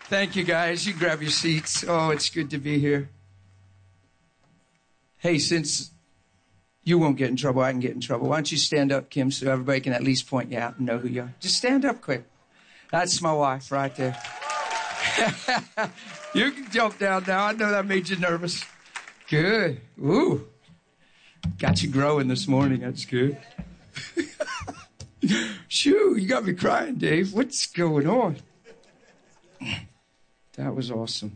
Thank you, guys. You grab your seats. Oh, it's good to be here. Hey, since you won't get in trouble, I can get in trouble. Why don't you stand up, Kim, so everybody can at least point you out and know who you are. Just stand up quick. That's my wife right there. You can jump down now. I know that made you nervous. Good. Ooh. Got you growing this morning. That's good. Shoo, you got me crying, Dave. What's going on? That was awesome.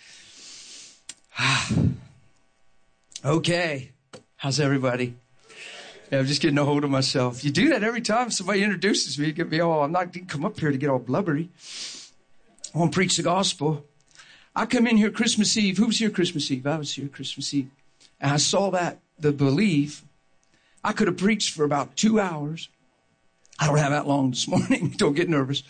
Okay. How's everybody? Yeah, I'm just getting a hold of myself. You do that every time somebody introduces me. You get me all, I'm not going to come up here to get all blubbery. I want to preach the gospel. I come in here Christmas Eve. Who was here Christmas Eve? I was here Christmas Eve. And I saw the believe. I could have preached for about 2 hours. I don't have that long this morning. Don't get nervous.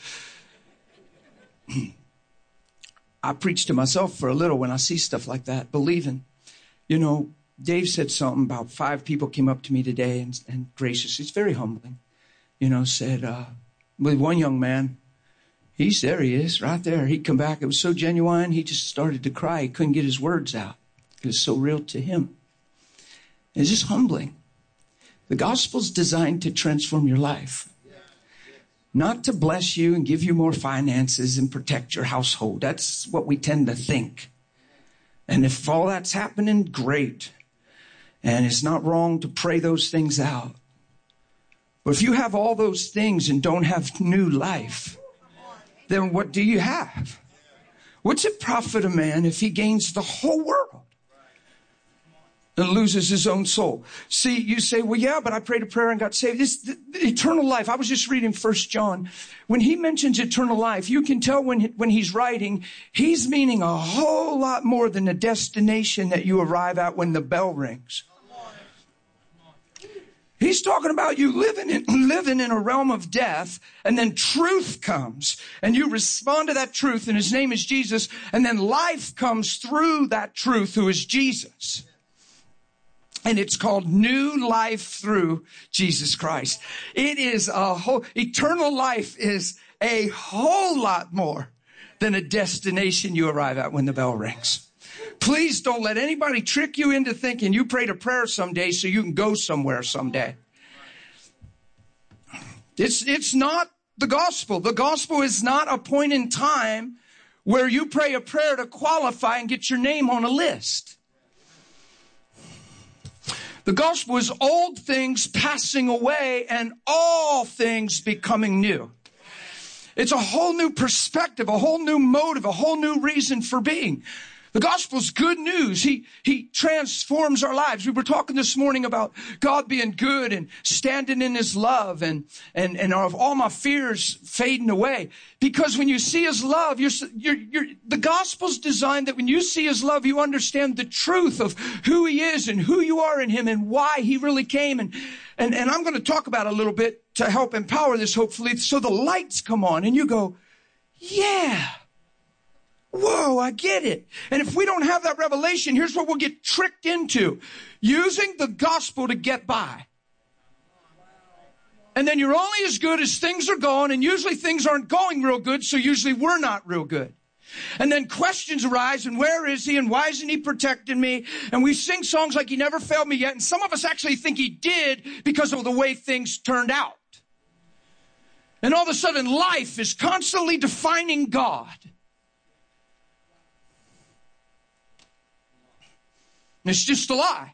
I preach to myself for a little when I see stuff like that, believing. You know, Dave said something about 5 people came up to me today and gracious. It's very humbling. You know, said, one young man, he is right there. He'd come back. It was so genuine. He just started to cry. He couldn't get his words out. It was so real to him. It's just humbling. The gospel's designed to transform your life. Not to bless you and give you more finances and protect your household. That's what we tend to think. And if all that's happening, great. And it's not wrong to pray those things out. But if you have all those things and don't have new life, then what do you have? What's it profit a man if he gains the whole world and loses his own soul? See, you say, well, yeah, but I prayed a prayer and got saved. This the eternal life. I was just reading 1 John. When he mentions eternal life, you can tell when he's writing, he's meaning a whole lot more than the destination that you arrive at when the bell rings. He's talking about you living in a realm of death, and then truth comes, and you respond to that truth, and his name is Jesus, and then life comes through that truth, who is Jesus. And it's called new life through Jesus Christ. It is eternal life is a whole lot more than a destination you arrive at when the bell rings. Please don't let anybody trick you into thinking you prayed a prayer someday so you can go somewhere someday. It's not the gospel. The gospel is not a point in time where you pray a prayer to qualify and get your name on a list. The gospel is old things passing away and all things becoming new. It's a whole new perspective, a whole new motive, a whole new reason for being. The gospel's good news. He transforms our lives. We were talking this morning about God being good and standing in his love and of all my fears fading away. Because when you see his love, the gospel's designed that when you see his love, you understand the truth of who he is and who you are in him and why he really came. And I'm going to talk about it a little bit to help empower this, hopefully, so the lights come on and you go, yeah. Whoa, I get it. And if we don't have that revelation, here's what we'll get tricked into. Using the gospel to get by. And then you're only as good as things are going, and usually things aren't going real good, so usually we're not real good. And then questions arise, and where is he, and why isn't he protecting me? And we sing songs like he never failed me yet, and some of us actually think he did because of the way things turned out. And all of a sudden, life is constantly defining God. It's just a lie.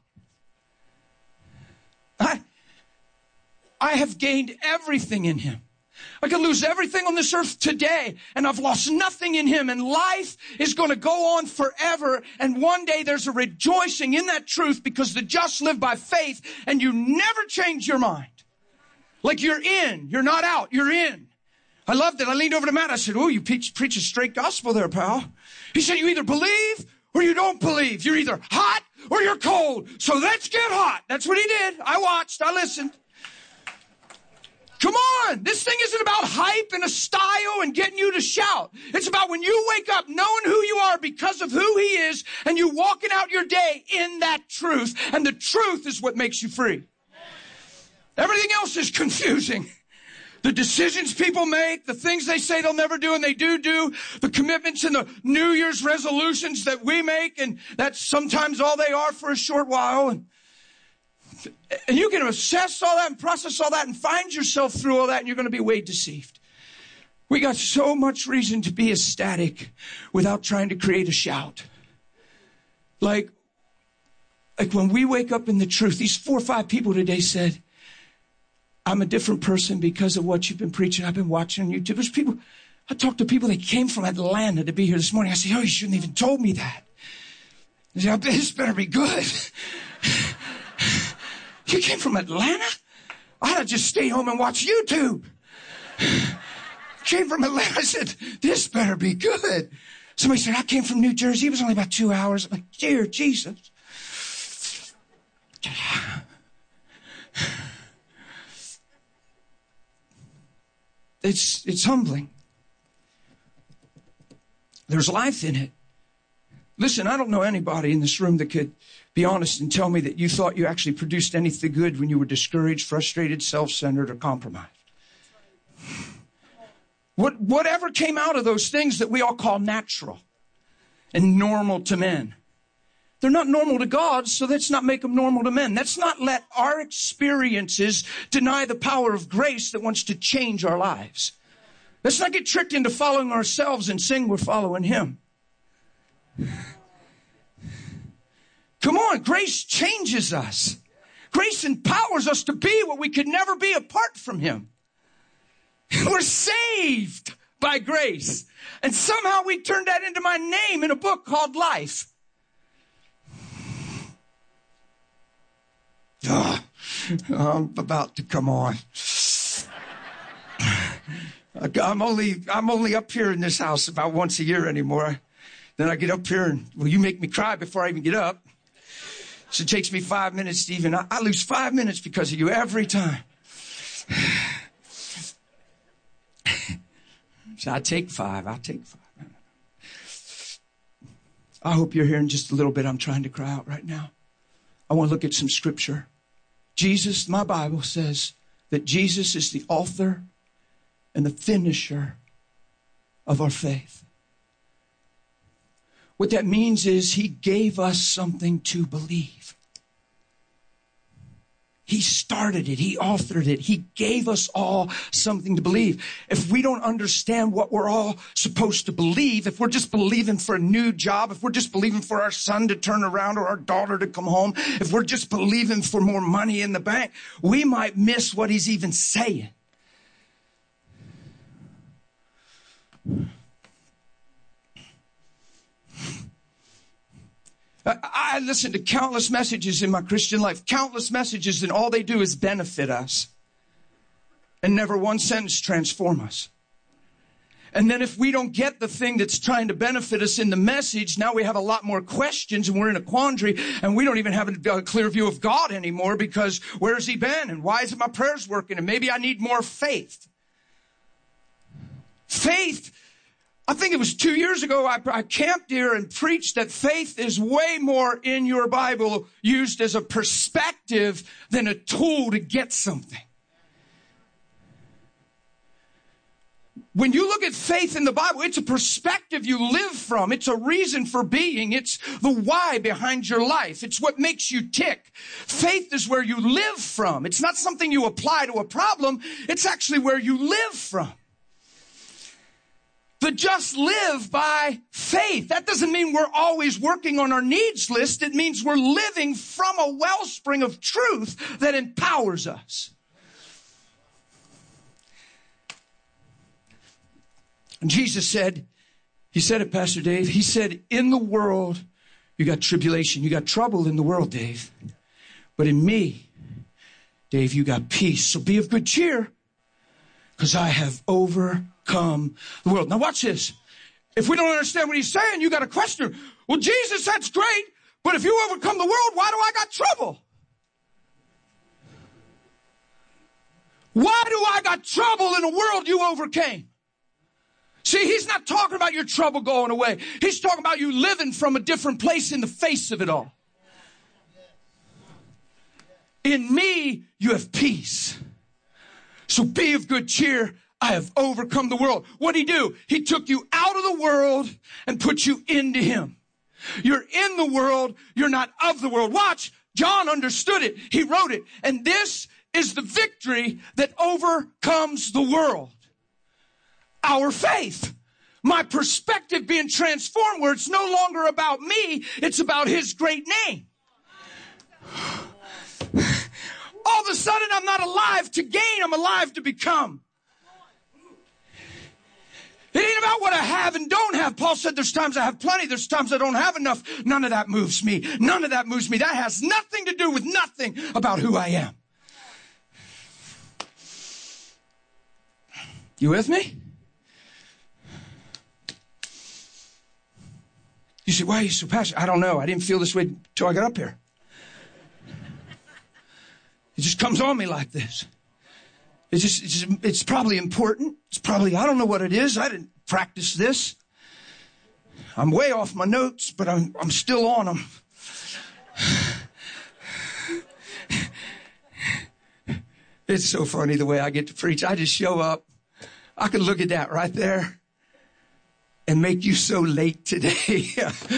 I have gained everything in him. I could lose everything on this earth today, and I've lost nothing in him. And life is going to go on forever. And one day there's a rejoicing in that truth because the just live by faith, and you never change your mind. Like you're in, you're not out, you're in. I loved it. I leaned over to Matt. I said, oh, you preach a straight gospel there, pal. He said, you either believe or you don't believe. You're either hot or you're cold. So let's get hot. That's what he did. I watched. I listened. Come on. This thing isn't about hype and a style and getting you to shout. It's about when you wake up knowing who you are because of who he is and you walking out your day in that truth. And the truth is what makes you free. Everything else is confusing. The decisions people make, the things they say they'll never do and they do, the commitments and the New Year's resolutions that we make, and that's sometimes all they are for a short while. And you can assess all that and process all that and find yourself through all that, and you're going to be way deceived. We got so much reason to be ecstatic without trying to create a shout. Like when we wake up in the truth, these 4 or 5 people today said, I'm a different person because of what you've been preaching. I've been watching on YouTube. There's people, I talked to people that came from Atlanta to be here this morning. I said, oh, you shouldn't even told me that. They said, this better be good. You came from Atlanta? I'd have just stayed home and watched YouTube. Came from Atlanta. I said, this better be good. Somebody said, I came from New Jersey. It was only about 2 hours. I'm like, dear Jesus. It's humbling. There's life in it. Listen, I don't know anybody in this room that could be honest and tell me that you thought you actually produced anything good when you were discouraged, frustrated, self-centered, or compromised. Whatever came out of those things that we all call natural and normal to men. They're not normal to God, so let's not make them normal to men. Let's not let our experiences deny the power of grace that wants to change our lives. Let's not get tricked into following ourselves and saying we're following Him. Come on, grace changes us. Grace empowers us to be what we could never be apart from Him. We're saved by grace. And somehow we turned that into my name in a book called Life. I'm about to come on. I'm only up here in this house about once a year anymore. Then I get up here and, well, you make me cry before I even get up. So it takes me 5 minutes, Stephen. I lose 5 minutes because of you every time. So I'll take 5. I hope you're hearing just a little bit. I'm trying to cry out right now. I want to look at some scripture. Jesus, my Bible says that Jesus is the author and the finisher of our faith. What that means is He gave us something to believe. He started it. He authored it. He gave us all something to believe. If we don't understand what we're all supposed to believe, if we're just believing for a new job, if we're just believing for our son to turn around or our daughter to come home, if we're just believing for more money in the bank, we might miss what He's even saying. I listen to countless messages in my Christian life, countless messages, and all they do is benefit us. And never one sentence transform us. And then if we don't get the thing that's trying to benefit us in the message, now we have a lot more questions and we're in a quandary and we don't even have a clear view of God anymore because where's He been and why isn't my prayers working and maybe I need more faith. Faith. I think it was 2 years ago, I camped here and preached that faith is way more in your Bible used as a perspective than a tool to get something. When you look at faith in the Bible, it's a perspective you live from. It's a reason for being. It's the why behind your life. It's what makes you tick. Faith is where you live from. It's not something you apply to a problem. It's actually where you live from. The just live by faith. That doesn't mean we're always working on our needs list. It means we're living from a wellspring of truth that empowers us. And Jesus said, He said it, Pastor Dave, He said, in the world, you got tribulation, you got trouble in the world, Dave. But in me, Dave, you got peace. So be of good cheer, because I have overcome the world. Now watch this. If we don't understand what He's saying, you got to question, well, Jesus, that's great, but if you overcome the world, why do I got trouble? Why do I got trouble in a world you overcame? See, He's not talking about your trouble going away. He's talking about you living from a different place in the face of it all. In me, you have peace. So be of good cheer. I have overcome the world. What did he do? He took you out of the world and put you into him. You're in the world. You're not of the world. Watch. John understood it. He wrote it. And this is the victory that overcomes the world. Our faith. My perspective being transformed where it's no longer about me. It's about his great name. All of a sudden, I'm not alive to gain. I'm alive to become. It ain't about what I have and don't have. Paul said there's times I have plenty. There's times I don't have enough. None of that moves me. None of that moves me. That has nothing to do with nothing about who I am. You with me? You say, why are you so passionate? I don't know. I didn't feel this way until I got up here. It just comes on me like this. It's probably important. It's probably, I don't know what it is. I didn't practice this. I'm way off my notes, but I'm still on them. It's so funny the way I get to preach. I just show up. I can look at that right there and make you so late today.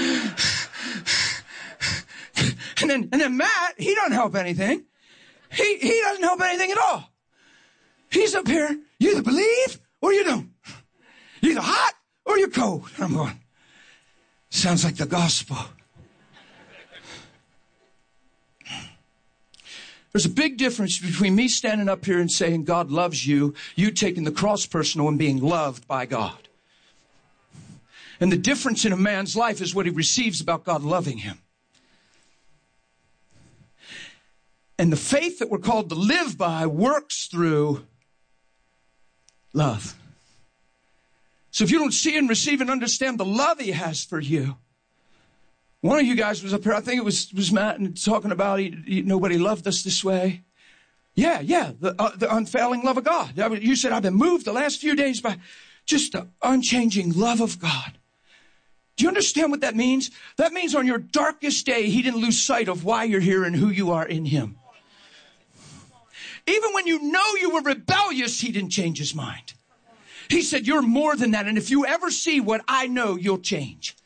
and then Matt, he doesn't help anything. He doesn't help anything at all. He's up here. You either believe or you don't. You're either hot or you're cold. And I'm going, sounds like the gospel. There's a big difference between me standing up here and saying God loves you, you taking the cross personal and being loved by God. And the difference in a man's life is what he receives about God loving him. And the faith that we're called to live by works through love. So if you don't see and receive and understand the love he has for you. One of you guys was up here, I think it was Matt, and talking about nobody loved us this way. Yeah, the unfailing love of God. You said, I've been moved the last few days by just the unchanging love of God. Do you understand what that means? That means on your darkest day, he didn't lose sight of why you're here and who you are in him. Even when you know you were rebellious, he didn't change his mind. He said, you're more than that. And if you ever see what I know, you'll change.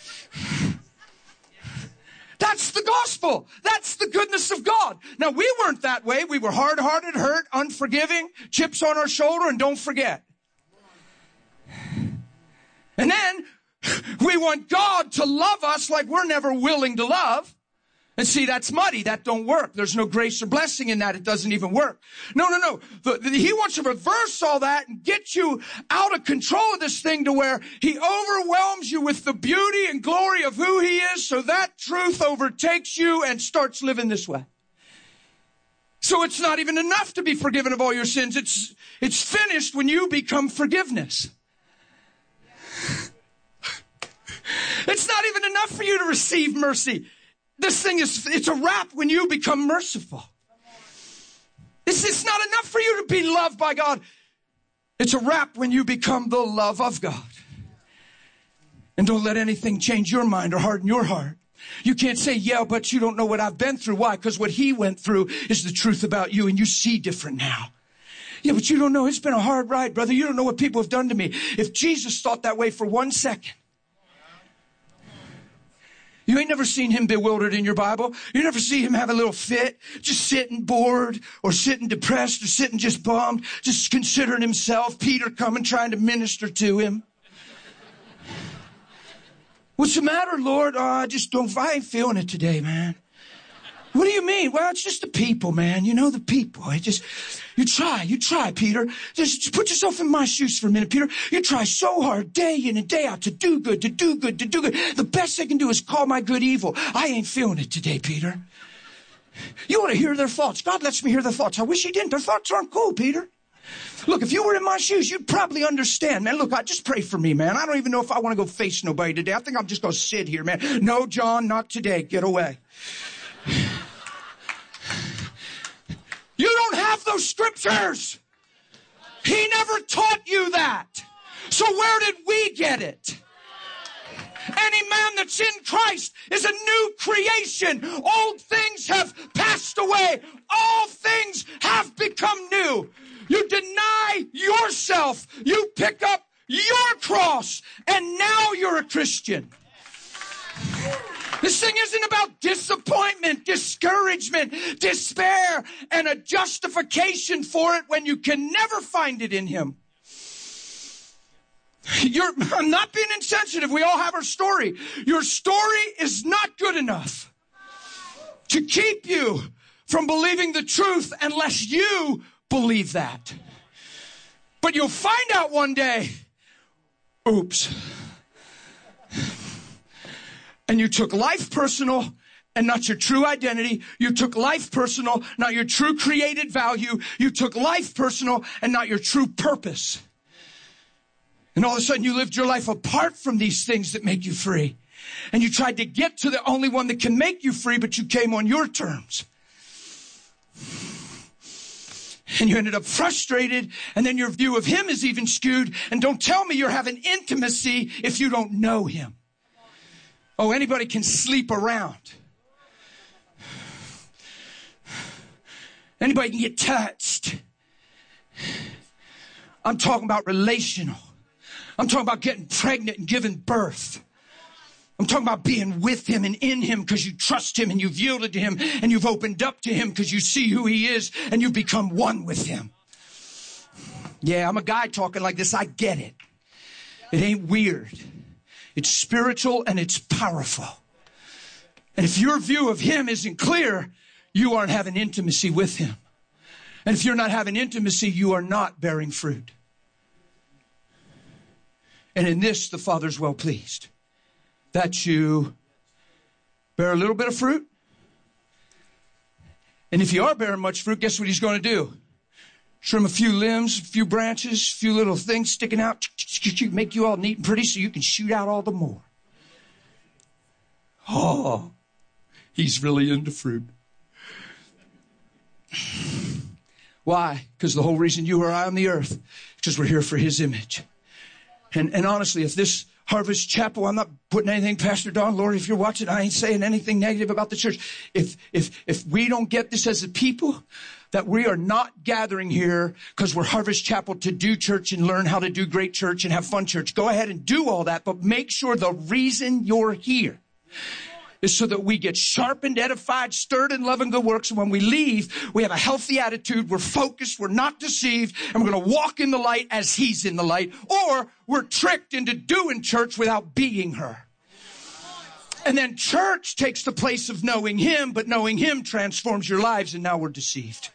That's the gospel. That's the goodness of God. Now, we weren't that way. We were hard-hearted, hurt, unforgiving, chips on our shoulder, and don't forget. And then we want God to love us like we're never willing to love. And see, that's muddy. That don't work. There's no grace or blessing in that. It doesn't even work. No. He wants to reverse all that and get you out of control of this thing to where he overwhelms you with the beauty and glory of who he is, so that truth overtakes you and starts living this way. So it's not even enough to be forgiven of all your sins. It's finished when you become forgiveness. It's not even enough for you to receive mercy. This thing it's a wrap when you become merciful. It's not enough for you to be loved by God. It's a wrap when you become the love of God. And don't let anything change your mind or harden your heart. You can't say, yeah, but you don't know what I've been through. Why? Because what he went through is the truth about you, and you see different now. Yeah, but you don't know. It's been a hard ride, brother. You don't know what people have done to me. If Jesus thought that way for 1 second, you ain't never seen him bewildered in your Bible. You never see him have a little fit, just sitting bored or sitting depressed or sitting just bummed, just considering himself. Peter coming, trying to minister to him. What's the matter, Lord? I ain't feeling it today, man. What do you mean? Well, it's just the people, man. You know, the people. You try, Peter. Just put yourself in my shoes for a minute, Peter. You try so hard day in and day out to do good. The best they can do is call my good evil. I ain't feeling it today, Peter. You want to hear their thoughts. God lets me hear their thoughts. I wish he didn't. Their thoughts aren't cool, Peter. Look, if you were in my shoes, you'd probably understand, man. Look, just pray for me, man. I don't even know if I want to go face nobody today. I think I'm just going to sit here, man. No, John, not today. Get away. You don't have those scriptures. He never taught you that. So where did we get it? Any man that's in Christ is a new creation. Old things have passed away. All things have become new. You deny yourself. You pick up your cross, and now you're a Christian. This thing isn't about disappointment, discouragement, despair, and a justification for it when you can never find it in Him. I'm not being insensitive. We all have our story. Your story is not good enough to keep you from believing the truth unless you believe that. But you'll find out one day, oops. And you took life personal and not your true identity. You took life personal, not your true created value. You took life personal and not your true purpose. And all of a sudden you lived your life apart from these things that make you free. And you tried to get to the only one that can make you free, but you came on your terms. And you ended up frustrated, and then your view of Him is even skewed. And don't tell me you're having intimacy if you don't know Him. Oh, anybody can sleep around. Anybody can get touched. I'm talking about relational. I'm talking about getting pregnant and giving birth. I'm talking about being with Him and in Him because you trust Him and you've yielded to Him and you've opened up to Him because you see who He is and you become one with Him. Yeah, I'm a guy talking like this. I get it. It ain't weird. It's spiritual and it's powerful. And if your view of Him isn't clear, you aren't having intimacy with Him. And if you're not having intimacy, you are not bearing fruit. And in this, the Father's well pleased. That you bear a little bit of fruit. And if you are bearing much fruit, guess what He's going to do? Trim a few limbs, a few branches, a few little things sticking out, make you all neat and pretty so you can shoot out all the more. Oh, He's really into fruit. Why? Because the whole reason you or I on the earth is because we're here for His image. And honestly, if this Harvest Chapel, I'm not putting anything, Pastor Don, Lord, if you're watching, I ain't saying anything negative about the church. If we don't get this as a people, that we are not gathering here because we're Harvest Chapel to do church and learn how to do great church and have fun church. Go ahead and do all that, but make sure the reason you're here is so that we get sharpened, edified, stirred in love and good works. And when we leave, we have a healthy attitude. We're focused. We're not deceived. And we're going to walk in the light as He's in the light. Or we're tricked into doing church without being her. And then church takes the place of knowing Him, but knowing Him transforms your lives. And now we're deceived.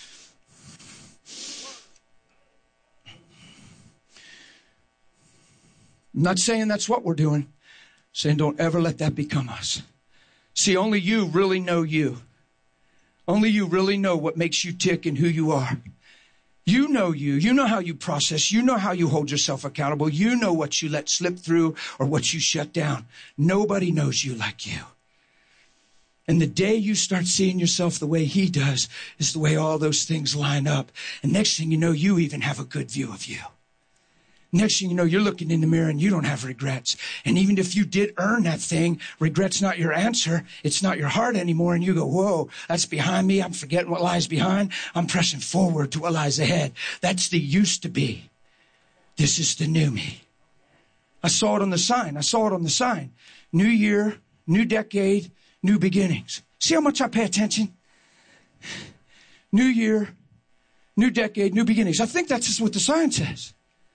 I'm not saying that's what we're doing. I'm saying don't ever let that become us. See, only you really know you. Only you really know what makes you tick and who you are. You know you. You know how you process. You know how you hold yourself accountable. You know what you let slip through or what you shut down. Nobody knows you like you. And the day you start seeing yourself the way He does is the way all those things line up. And next thing you know, you even have a good view of you. Next thing you know, you're looking in the mirror and you don't have regrets. And even if you did earn that thing, regret's not your answer. It's not your heart anymore. And you go, whoa, that's behind me. I'm forgetting what lies behind. I'm pressing forward to what lies ahead. That's the used to be. This is the new me. I saw it on the sign. New year, new decade, new beginnings. See how much I pay attention? New year, new decade, new beginnings. I think that's just what the sign says.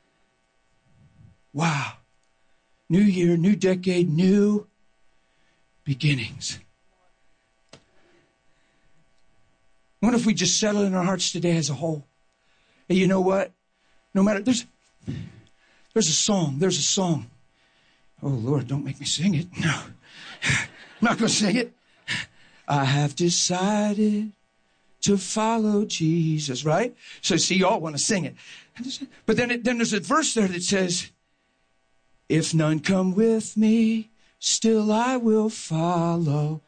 Wow. New year, new decade, new beginnings. What if we just settle in our hearts today as a whole? And you know what? No matter, there's a song. Oh, Lord, don't make me sing it. No, I'm not going to sing it. I have decided to follow Jesus, right? So see, y'all want to sing it. But then there's a verse there that says, if none come with me, still I will follow.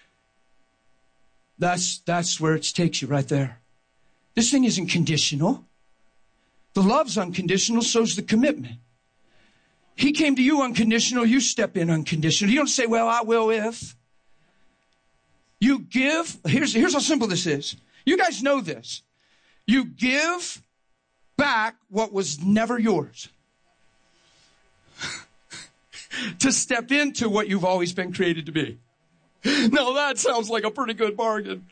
That's where it takes you right there. This thing isn't conditional. The love's unconditional, so's the commitment. He came to you unconditional, you step in unconditional. You don't say, well, I will if. You give. Here's how simple this is. You guys know this. You give back what was never yours. To step into what you've always been created to be. Now that sounds like a pretty good bargain.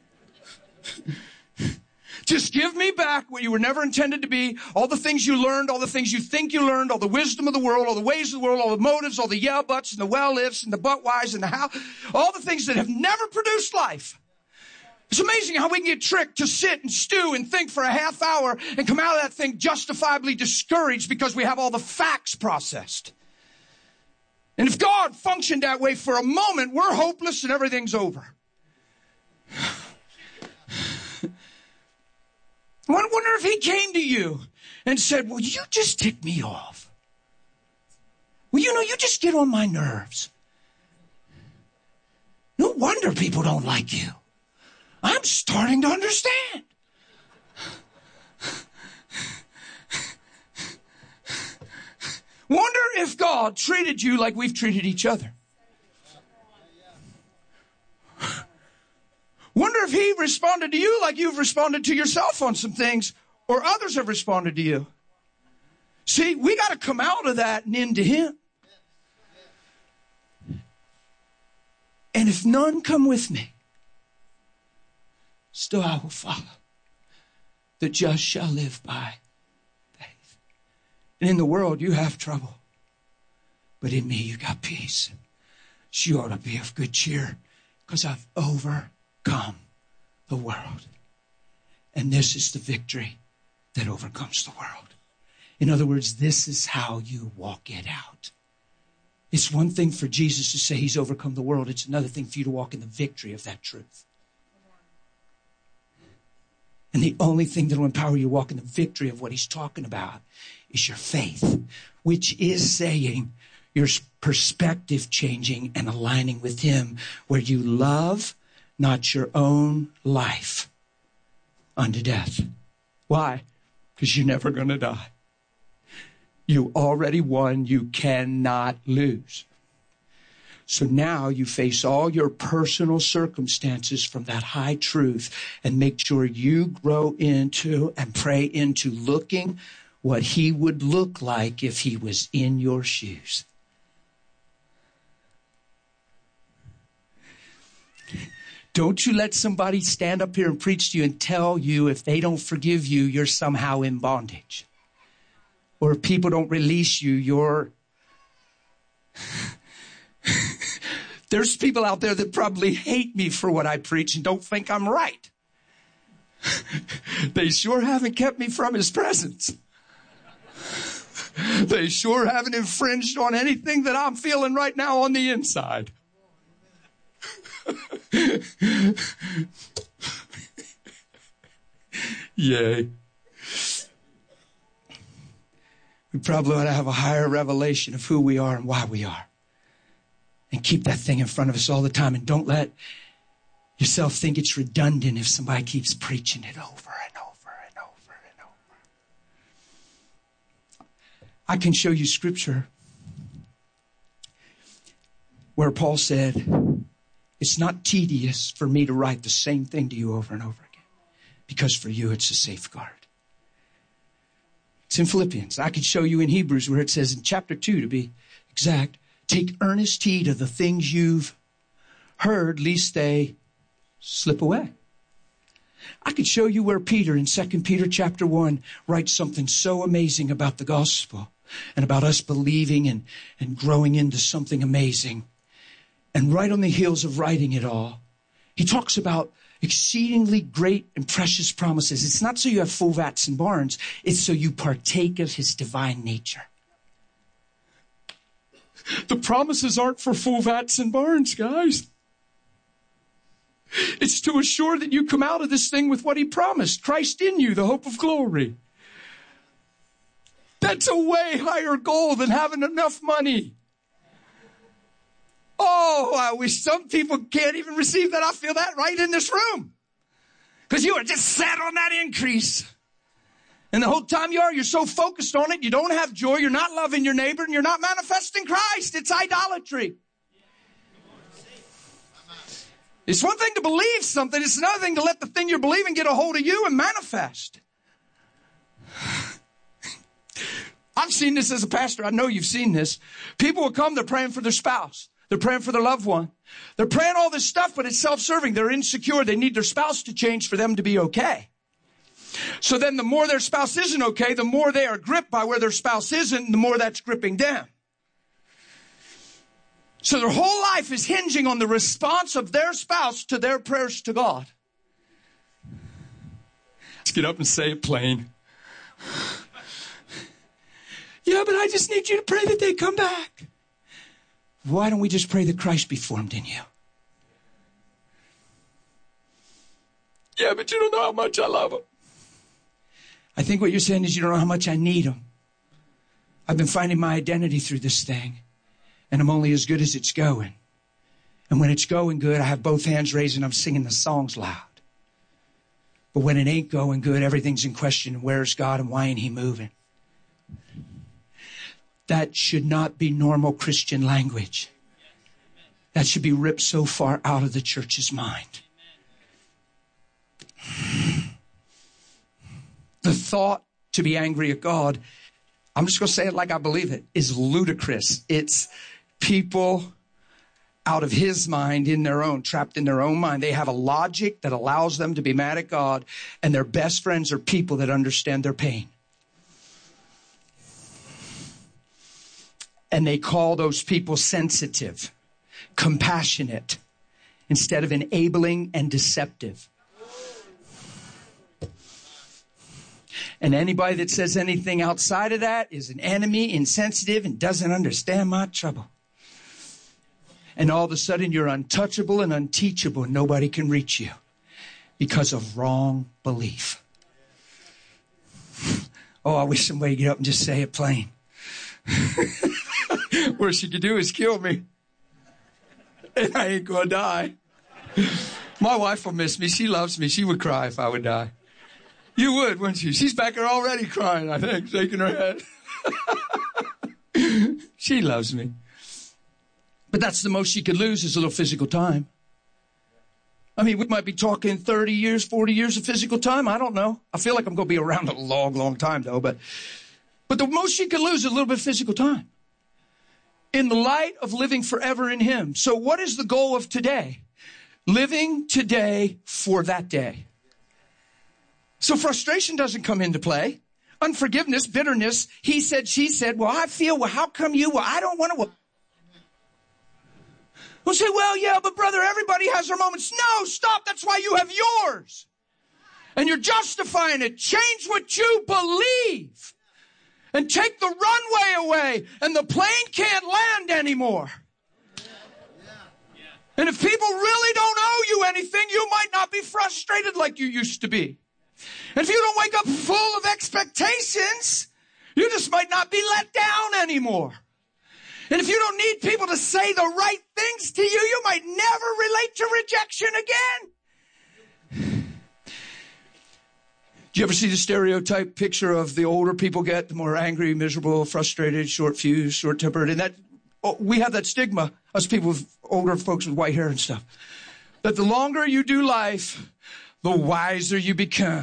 Just give me back what you were never intended to be, all the things you learned, all the things you think you learned, all the wisdom of the world, all the ways of the world, all the motives, all the yeah buts and the well ifs and the but whys and the how, all the things that have never produced life. It's amazing how we can get tricked to sit and stew and think for a half hour and come out of that thing justifiably discouraged because we have all the facts processed. And if God functioned that way for a moment, we're hopeless and everything's over. I wonder if he came to you and said, well, you just tick me off. Well, you just get on my nerves. No wonder people don't like you. I'm starting to understand. Wonder if God treated you like we've treated each other. Wonder if he responded to you like you've responded to yourself on some things, or others have responded to you. See, we got to come out of that and into him. And if none come with me, still I will follow. The just shall live by faith. And in the world you have trouble, but in me you got peace. So you ought to be of good cheer, because I've overcome the world. And this is the victory that overcomes the world. In other words, this is how you walk it out. It's one thing for Jesus to say he's overcome the world. It's another thing for you to walk in the victory of that truth. And the only thing that will empower you to walk in the victory of what he's talking about is your faith, which is saying your perspective changing and aligning with him, where you love not your own life unto death. Why? Because you're never going to die. You already won. You cannot lose. So now you face all your personal circumstances from that high truth and make sure you grow into and pray into looking what he would look like if he was in your shoes. Don't you let somebody stand up here and preach to you and tell you if they don't forgive you, you're somehow in bondage. Or if people don't release you, you're... There's people out there that probably hate me for what I preach and don't think I'm right. They sure haven't kept me from his presence. They sure haven't infringed on anything that I'm feeling right now on the inside. Yay. We probably ought to have a higher revelation of who we are and why we are. And keep that thing in front of us all the time. And don't let yourself think it's redundant if somebody keeps preaching it over and over and over and over. I can show you scripture where Paul said, it's not tedious for me to write the same thing to you over and over again, because for you it's a safeguard. It's in Philippians. I could show you in Hebrews where it says in chapter 2 to be exact, take earnest heed of the things you've heard, lest they slip away. I could show you where Peter in 2 Peter chapter 1 writes something so amazing about the gospel and about us believing and growing into something amazing. And right on the heels of writing it all, he talks about exceedingly great and precious promises. It's not so you have full vats and barns. It's so you partake of his divine nature. The promises aren't for full vats and barns, guys. It's to assure that you come out of this thing with what he promised. Christ in you, the hope of glory. That's a way higher goal than having enough money. Oh, I wish some people can't even receive that. I feel that right in this room. Because you are just set on that increase. And the whole time you're so focused on it, you don't have joy, you're not loving your neighbor, and you're not manifesting Christ. It's idolatry. It's one thing to believe something. It's another thing to let the thing you're believing get a hold of you and manifest. I've seen this as a pastor. I know you've seen this. People will come, they're praying for their spouse. They're praying for their loved one. They're praying all this stuff, but it's self-serving. They're insecure. They need their spouse to change for them to be okay. So then the more their spouse isn't okay, the more they are gripped by where their spouse isn't, the more that's gripping them. So their whole life is hinging on the response of their spouse to their prayers to God. Let's get up and say it plain. Yeah, but I just need you to pray that they come back. Why don't we just pray that Christ be formed in you? Yeah, but you don't know how much I love him. I think what you're saying is you don't know how much I need him. I've been finding my identity through this thing, and I'm only as good as it's going. And when it's going good, I have both hands raised and I'm singing the songs loud. But when it ain't going good, everything's in question. Where's God and why ain't he moving? That should not be normal Christian language. That should be ripped so far out of the church's mind. The thought to be angry at God, I'm just going to say it like I believe it, is ludicrous. It's people out of his mind in their own, trapped in their own mind. They have a logic that allows them to be mad at God, and their best friends are people that understand their pain. And they call those people sensitive, compassionate, instead of enabling and deceptive. And anybody that says anything outside of that is an enemy, insensitive, and doesn't understand my trouble. And all of a sudden you're untouchable and unteachable, and nobody can reach you because of wrong belief. Oh, I wish somebody would get up and just say it plain. Worst you could do is kill me. And I ain't going to die. My wife will miss me. She loves me. She would cry if I would die. You would, wouldn't you? She's back there already crying, I think, shaking her head. She loves me. But that's the most she could lose is a little physical time. I mean, we might be talking 30 years, 40 years of physical time. I don't know. I feel like I'm going to be around a long, long time, though. But the most she could lose is a little bit of physical time. In the light of living forever in him. So what is the goal of today? Living today for that day. So frustration doesn't come into play. Unforgiveness, bitterness, he said, she said, well, I feel, well, how come you? Well, I don't want to. We'll say, well, yeah, but brother, everybody has their moments. No, stop. That's why you have yours. And you're justifying it. Change what you believe. And take the runway away. And the plane can't land anymore. And if people really don't owe you anything, you might not be frustrated like you used to be. And if you don't wake up full of expectations, you just might not be let down anymore. And if you don't need people to say the right things to you, you might never relate to rejection again. Do you ever see the stereotype picture of the older people get, the more angry, miserable, frustrated, short-fused, short-tempered? And that we have that stigma, us people with older folks with white hair and stuff, that the longer you do life, the wiser you become.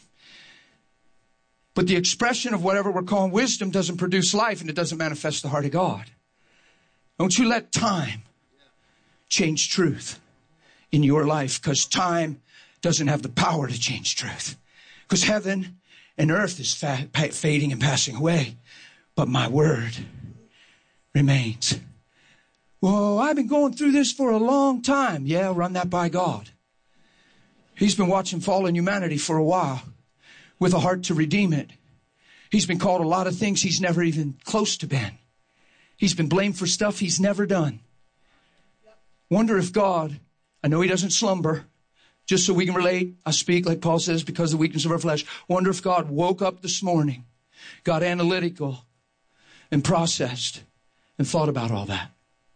But the expression of whatever we're calling wisdom doesn't produce life, and it doesn't manifest the heart of God. Don't you let time change truth in your life, because time doesn't have the power to change truth. Because heaven and earth is fading and passing away, but my word remains. Well, I've been going through this for a long time. Yeah, run that by God. He's been watching fallen humanity for a while with a heart to redeem it. He's been called a lot of things he's never even close to been. He's been blamed for stuff he's never done. Wonder if God, I know he doesn't slumber, just so we can relate, I speak like Paul says because of the weakness of our flesh. Wonder if God woke up this morning, got analytical and processed and thought about all that.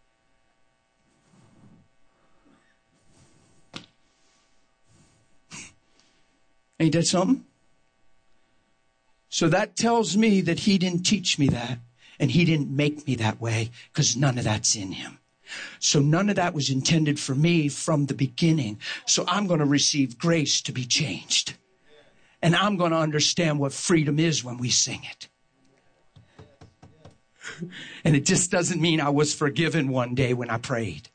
Ain't that something? So that tells me that he didn't teach me that, and he didn't make me that way, because none of that's in him. So none of that was intended for me from the beginning. So I'm going to receive grace to be changed. And I'm going to understand what freedom is when we sing it. And it just doesn't mean I was forgiven one day when I prayed.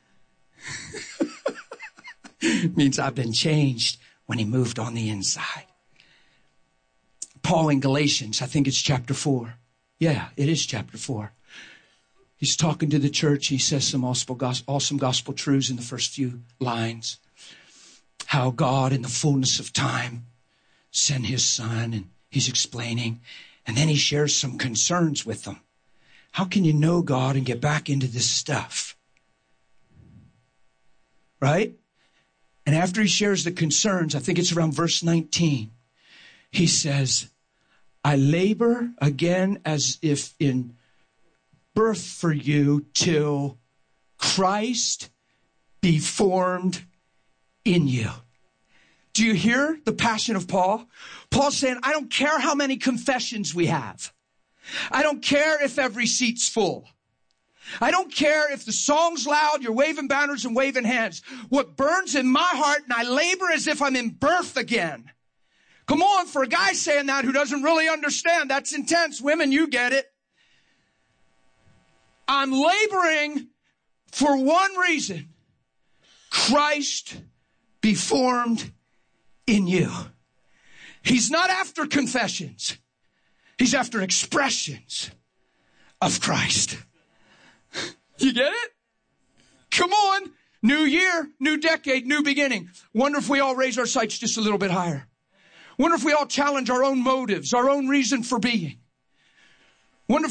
It means I've been changed when he moved on the inside. Paul in Galatians, I think it's chapter 4. Yeah, it is chapter 4. He's talking to the church. He says some awesome gospel truths in the first few lines. How God in the fullness of time sent his son, and he's explaining. And then he shares some concerns with them. How can you know God and get back into this stuff? Right? And after he shares the concerns, I think it's around verse 19, he says, I labor again as if in birth for you till Christ be formed in you. Do you hear the passion of Paul? Paul's saying, I don't care how many confessions we have. I don't care if every seat's full. I don't care if the song's loud, you're waving banners and waving hands. What burns in my heart, and I labor as if I'm in birth again. Come on, for a guy saying that who doesn't really understand, that's intense. Women, you get it. I'm laboring for one reason. Christ be formed in you. He's not after confessions. He's after expressions of Christ. You get it? Come on. New year, new decade, new beginning. Wonder if we all raise our sights just a little bit higher. Wonder if we all challenge our own motives, our own reason for being. Wonder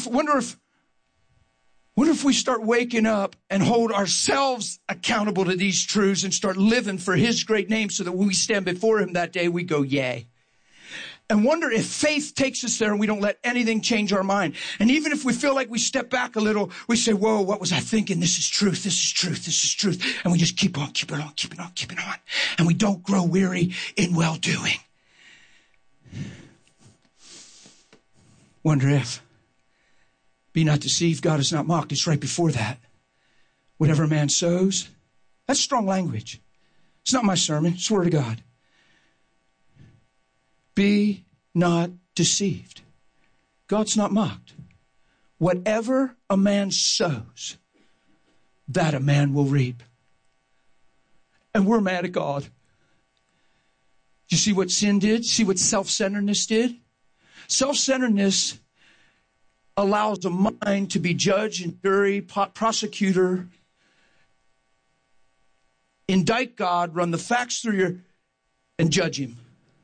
if we start waking up and hold ourselves accountable to these truths and start living for his great name so that when we stand before him that day, we go, yay. And wonder if faith takes us there and we don't let anything change our mind. And even if we feel like we step back a little, we say, whoa, what was I thinking? This is truth. This is truth. This is truth. And we just keep on, keep it on, keep it on, keep it on. And we don't grow weary in well-doing. Wonder if. Be not deceived, God is not mocked. It's right before that. Whatever a man sows, that's strong language. It's not my sermon. It's the word of God. Be not deceived. God's not mocked. Whatever a man sows, that a man will reap. And we're mad at God. You see what sin did? See what self-centeredness did? Self-centeredness allows a mind to be judge and jury, prosecutor, indict God, run the facts through your, and judge him.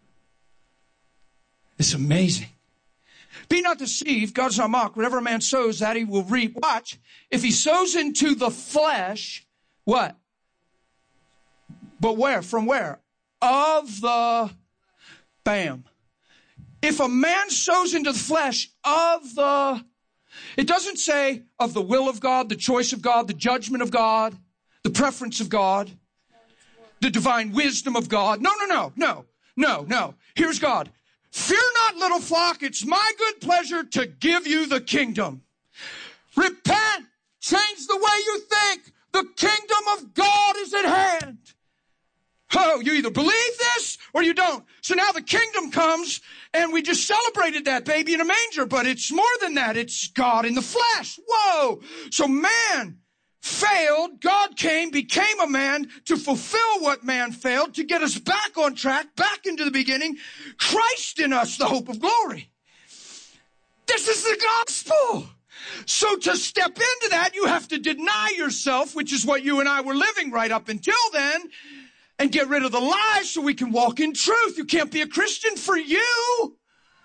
It's amazing. Be not deceived, God's not mocked. Whatever a man sows, that he will reap. Watch. If he sows into the flesh, what? But where? From where? Of the, bam. If a man sows into the flesh of the, it doesn't say of the will of God, the choice of God, the judgment of God, the preference of God, the divine wisdom of God. No. Here's God. Fear not, little flock. It's my good pleasure to give you the kingdom. Repent. Change the way you think. The kingdom of God is at hand. Oh, you either believe this or you don't. So now the kingdom comes and we just celebrated that baby in a manger, but it's more than that. It's God in the flesh. Whoa. So man failed. God came, became a man to fulfill what man failed, to get us back on track, back into the beginning. Christ in us, the hope of glory. This is the gospel. So to step into that, you have to deny yourself, which is what you and I were living right up until then, and get rid of the lies so we can walk in truth. You can't be a Christian for you.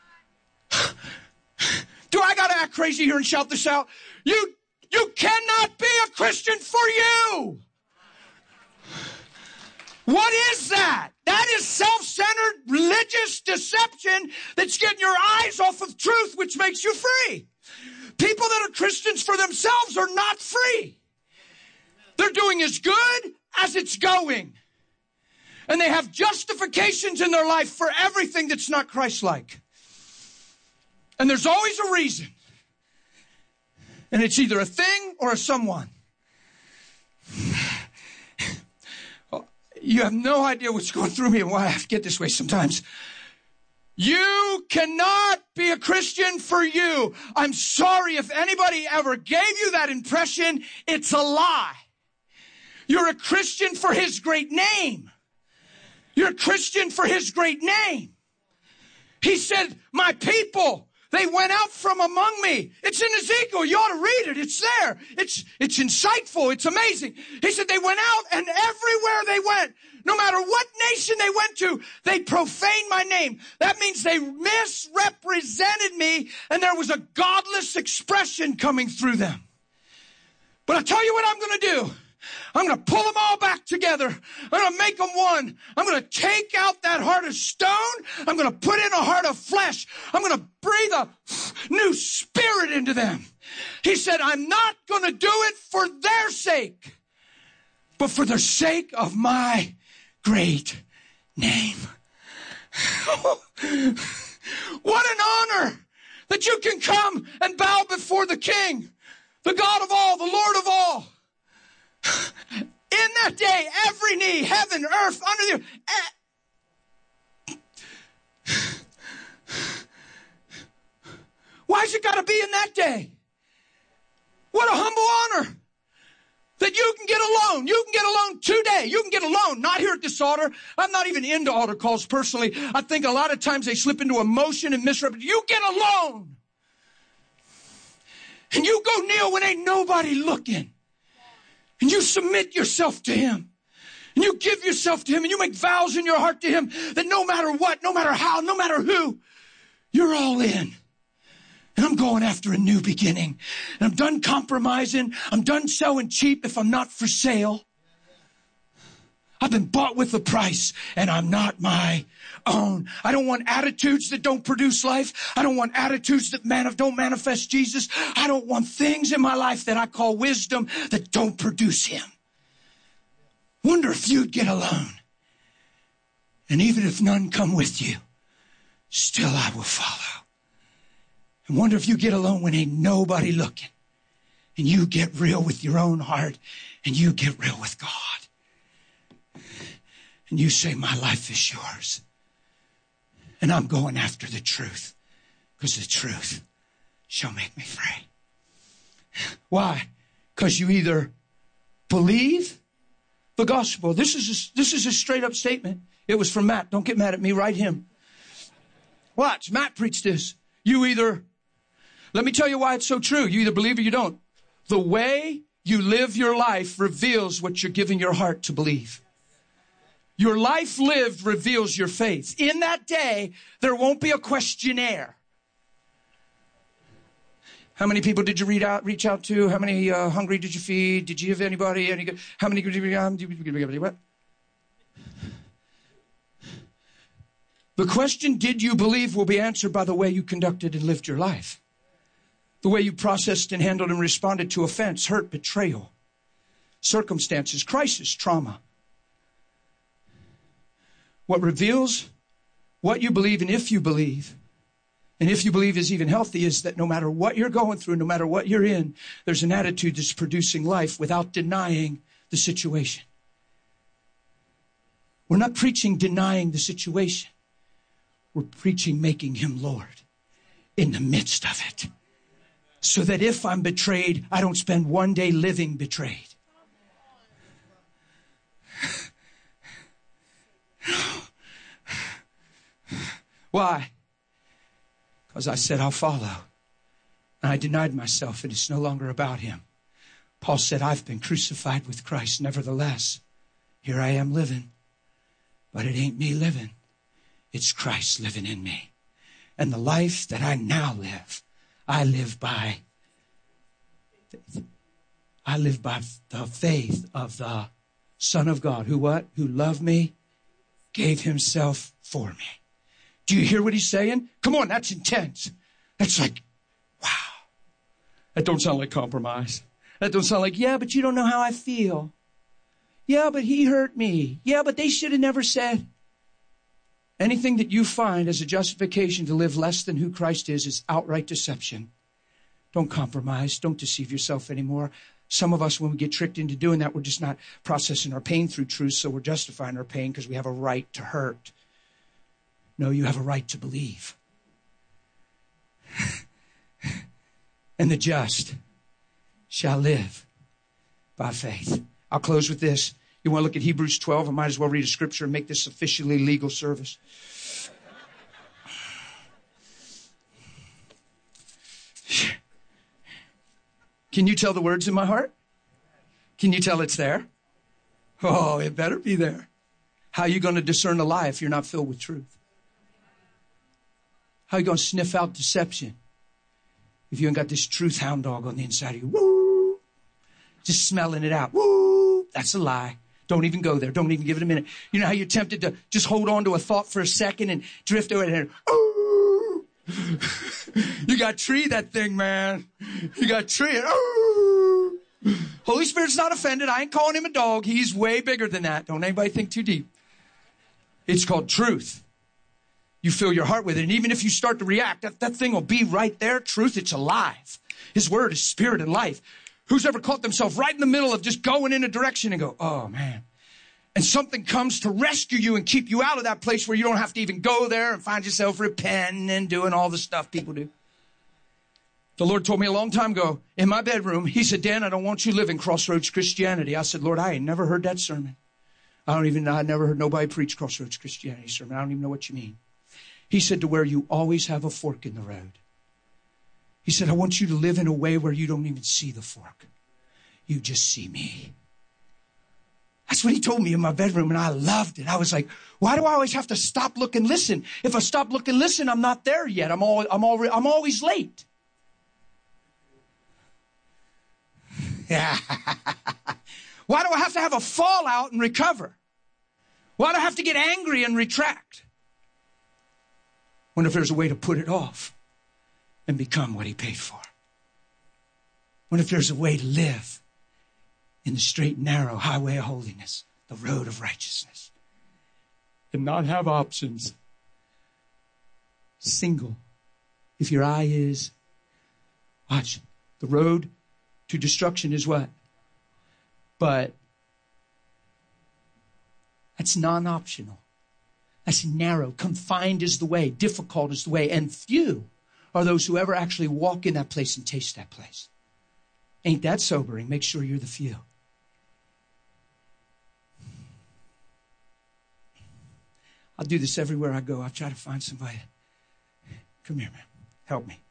Do I got to act crazy here and shout this out? You cannot be a Christian for you. What is that? That is self-centered religious deception that's getting your eyes off of truth, which makes you free. People that are Christians for themselves are not free. They're doing as good as it's going. And they have justifications in their life for everything that's not Christ-like. And there's always a reason. And it's either a thing or a someone. You have no idea what's going through me and why I have to get this way sometimes. You cannot be a Christian for you. I'm sorry if anybody ever gave you that impression. It's a lie. You're a Christian for His great name. You're a Christian for His great name. He said, my people, they went out from among me. It's in Ezekiel. You ought to read it. It's there. It's insightful. It's amazing. He said they went out, and everywhere they went, no matter what nation they went to, they profaned my name. That means they misrepresented me, and there was a godless expression coming through them. But I tell you what I'm going to do. I'm going to pull them all back together. I'm going to make them one. I'm going to take out that heart of stone. I'm going to put in a heart of flesh. I'm going to breathe a new spirit into them. He said, I'm not going to do it for their sake, but for the sake of my great name. What an honor that you can come and bow before the King, the God of all, the Lord of all. In that day, every knee, heaven, earth, under the earth. Why's it got to be in that day? What a humble honor that you can get alone. You can get alone today. You can get alone, not here at this altar. I'm not even into altar calls personally. I think a lot of times they slip into emotion and misrepresentation. You get alone. And you go kneel when ain't nobody looking. And you submit yourself to Him. And you give yourself to Him. And you make vows in your heart to Him that no matter what, no matter how, no matter who, you're all in. And I'm going after a new beginning. And I'm done compromising. I'm done selling cheap if I'm not for sale. I've been bought with a price, and I'm not my own. I don't want attitudes that don't produce life. I don't want attitudes that don't manifest Jesus. I don't want things in my life that I call wisdom that don't produce Him. Wonder if you'd get alone. And even if none come with you, still I will follow. And wonder if you get alone when ain't nobody looking. And you get real with your own heart, and you get real with God. And you say, my life is yours. And I'm going after the truth, because the truth shall make me free. Why? Because you either believe the gospel. This is a straight up statement. It was from Matt. Don't get mad at me. Write him. Watch. Matt preached this. Let me tell you why it's so true. You either believe or you don't. The way you live your life reveals what you're giving your heart to believe. Your life lived reveals your faith. In that day, there won't be a questionnaire. How many people did you reach out to? How many hungry did you feed? Did you give anybody any good? How many did you what? The question, did you believe, will be answered by the way you conducted and lived your life. The way you processed and handled and responded to offense, hurt, betrayal, circumstances, crisis, trauma. What reveals what you believe, and if you believe is even healthy, is that no matter what you're going through, no matter what you're in, there's an attitude that's producing life without denying the situation. We're not preaching denying the situation. We're preaching making Him Lord in the midst of it. So that if I'm betrayed, I don't spend one day living betrayed. Why? Because I said, I'll follow. And I denied myself, and it's no longer about Him. Paul said, I've been crucified with Christ. Nevertheless, here I am living. But it ain't me living. It's Christ living in me. And the life that I now live, I live by the faith of the Son of God. Who what? Who loved me, gave Himself for me. Do you hear what he's saying? Come on, that's intense. That's like, wow. That don't sound like compromise. That don't sound like, yeah, but you don't know how I feel. Yeah, but he hurt me. Yeah, but they should have never said. Anything that you find as a justification to live less than who Christ is outright deception. Don't compromise. Don't deceive yourself anymore. Some of us, when we get tricked into doing that, we're just not processing our pain through truth, so we're justifying our pain because we have a right to hurt. No, you have a right to believe. And the just shall live by faith. I'll close with this. You want to look at Hebrews 12? I might as well read a scripture and make this officially legal service. Can you tell the words in my heart? Can you tell it's there? Oh, it better be there. How are you going to discern a lie if you're not filled with truth? How are you going to sniff out deception if you ain't got this truth hound dog on the inside of you? Woo! Just smelling it out. Woo! That's a lie. Don't even go there. Don't even give it a minute. You know how you're tempted to just hold on to a thought for a second and drift over it. Ooh! You got to tree that thing, man. You got to tree it. Ooh! Holy Spirit's not offended. I ain't calling him a dog. He's way bigger than that. Don't anybody think too deep. It's called truth. You fill your heart with it. And even if you start to react, that thing will be right there. Truth, it's alive. His word is spirit and life. Who's ever caught themselves right in the middle of just going in a direction and go, oh, man. And something comes to rescue you and keep you out of that place where you don't have to even go there and find yourself repenting and doing all the stuff people do. The Lord told me a long time ago in my bedroom, he said, Dan, I don't want you living Crossroads Christianity. I said, Lord, I ain't never heard that sermon. I never heard nobody preach Crossroads Christianity sermon. I don't even know what you mean. He said, to where you always have a fork in the road. He said, I want you to live in a way where you don't even see the fork. You just see me. That's what he told me in my bedroom, and I loved it. I was like, why do I always have to stop, look, and listen? If I stop, look, and listen, I'm not there yet. I'm always late. Yeah. Why do I have to have a fallout and recover? Why do I have to get angry and retract? Wonder if there's a way to put it off and become what he paid for. Wonder if there's a way to live in the straight and narrow highway of holiness, the road of righteousness, and not have options. Single. If your eye is, watch, the road to destruction is what? But that's non-optional. That's narrow. Confined is the way. Difficult is the way. And few are those who ever actually walk in that place and taste that place. Ain't that sobering? Make sure you're the few. I'll do this everywhere I go. I'll try to find somebody. Come here, man. Help me.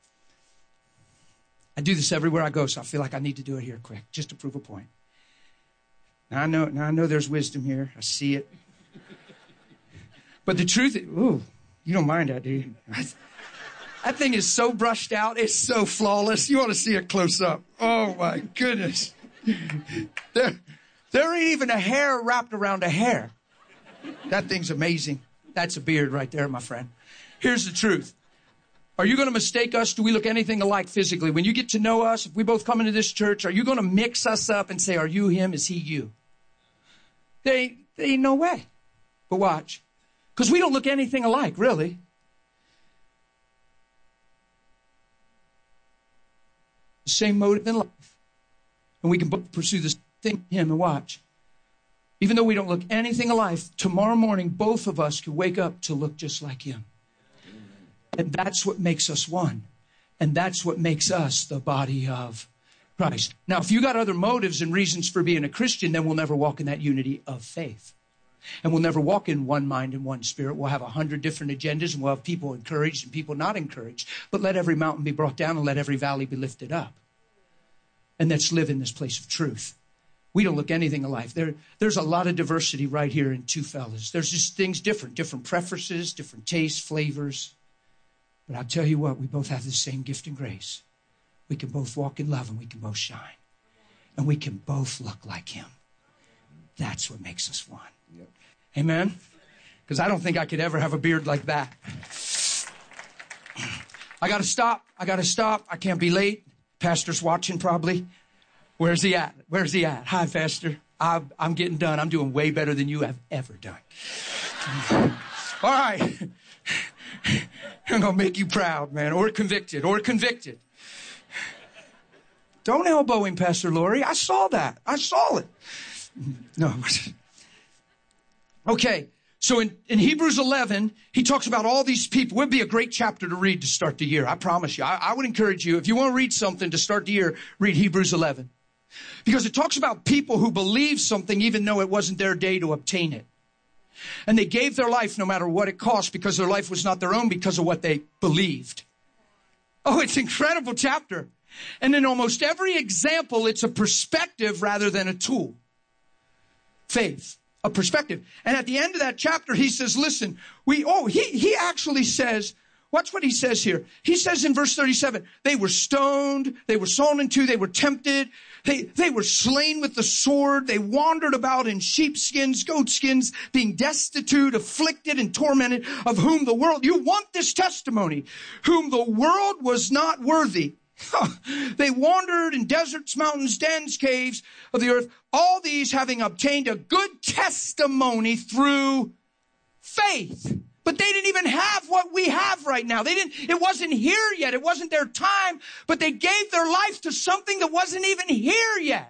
I do this everywhere I go, so I feel like I need to do it here quick, just to prove a point. Now I know there's wisdom here. I see it. But the truth is, ooh, you don't mind that, do you? That thing is so brushed out. It's so flawless. You ought to see it close up. Oh, my goodness. There ain't even a hair wrapped around a hair. That thing's amazing. That's a beard right there, my friend. Here's the truth. Are you going to mistake us? Do we look anything alike physically? When you get to know us, if we both come into this church, are you going to mix us up and say, are you him? Is he you? There ain't no way. But watch. Because we don't look anything alike, really. The same motive in life. And we can both pursue this thing, him, and watch. Even though we don't look anything alike, tomorrow morning, both of us can wake up to look just like him. And that's what makes us one. And that's what makes us the body of Christ. Now, if you got other motives and reasons for being a Christian, then we'll never walk in that unity of faith. And we'll never walk in one mind and one spirit. We'll have 100 different agendas, and we'll have people encouraged and people not encouraged. But let every mountain be brought down and let every valley be lifted up. And let's live in this place of truth. We don't look anything alike. There's a lot of diversity right here in two fellas. There's just things different preferences, different tastes, flavors. But I'll tell you what, we both have the same gift and grace. We can both walk in love and we can both shine. And we can both look like him. That's what makes us one. Yep. Amen? Because I don't think I could ever have a beard like that. I got to stop. I can't be late. Pastor's watching probably. Where's he at? Hi, Pastor. I'm getting done. I'm doing way better than you have ever done. All right. I'm going to make you proud, man, or convicted. Don't elbow him, Pastor Lori. I saw that. I saw it. No. Okay. So in Hebrews 11, he talks about all these people. It would be a great chapter to read to start the year. I promise you. I would encourage you, if you want to read something to start the year, read Hebrews 11. Because it talks about people who believe something even though it wasn't their day to obtain it. And they gave their life no matter what it cost because their life was not their own because of what they believed. Oh, it's an incredible chapter. And in almost every example, it's a perspective rather than a tool. Faith. A perspective. And at the end of that chapter, he says, listen, he actually says, watch what he says here. He says in verse 37, they were stoned, they were sawn in two, they were tempted, they were slain with the sword, they wandered about in sheepskins, goatskins, being destitute, afflicted, and tormented, of whom the world, you want this testimony, whom the world was not worthy. They wandered in deserts, mountains, dens, caves of the earth, all these having obtained a good testimony through faith. But they didn't even have what we have right now. It wasn't here yet. It wasn't their time, but they gave their life to something that wasn't even here yet.